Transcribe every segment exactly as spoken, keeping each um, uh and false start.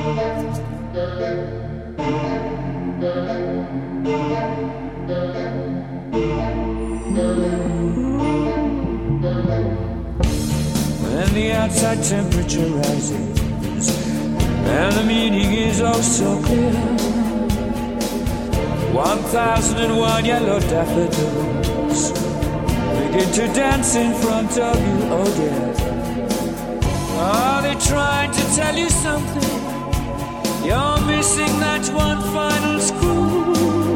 When the outside temperature rises and the meaning is oh so clear, one thousand and one yellow daffodils begin to dance in front of you, oh dear. Are they trying to tell you something? You're missing that one final screw.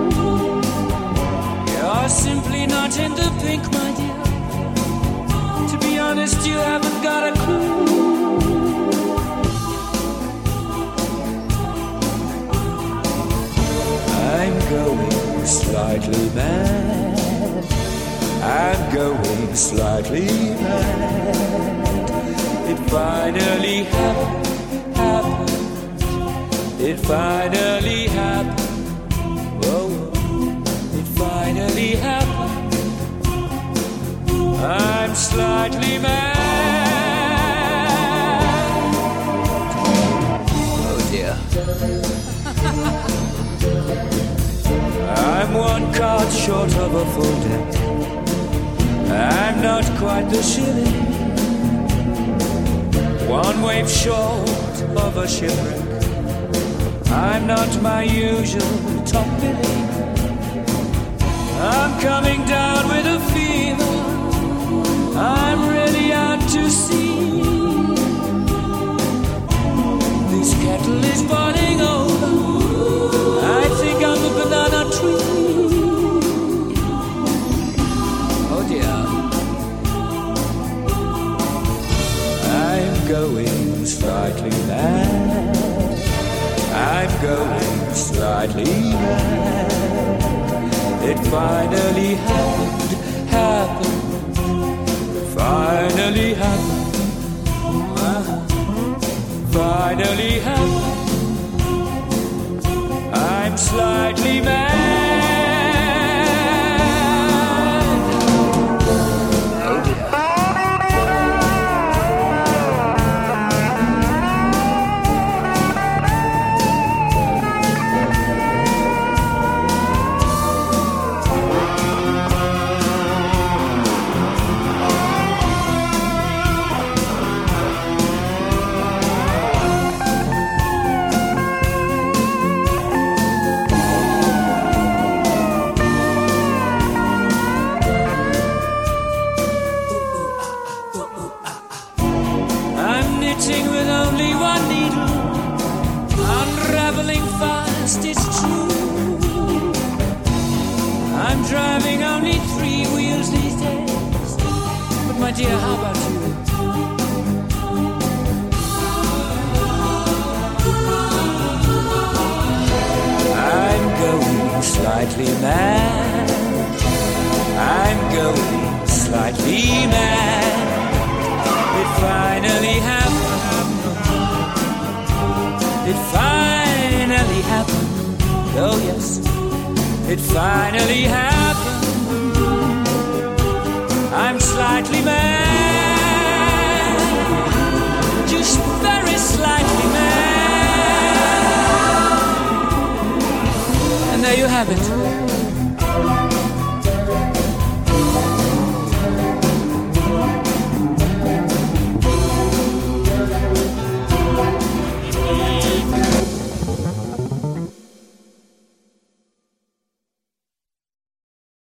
You're simply not in the pink, my dear. To be honest, you haven't got a clue. I'm going slightly mad. I'm going slightly mad. It finally happened, happened. It finally happened. Whoa, it finally happened. I'm slightly mad. Oh dear. I'm one card short of a full deck. I'm not quite the shilling. One wave short of a shipwreck. I'm not my usual top billing. I'm coming down with a fever. I'm really out to sea. This kettle is boiling over. I think I'm a banana tree. Oh dear. I'm going slightly mad. I'm going slightly mad. It finally happened, happened. Finally happened. Finally happened. I'm slightly mad. Oh dear. With only one needle, unraveling fast, it's true. I'm driving only three wheels these days. But my dear, how about you? I'm going slightly mad. I'm going slightly mad. It finally happened. It finally happened. Oh yes, it finally happened. I'm slightly mad. Just very slightly mad. And there you have it.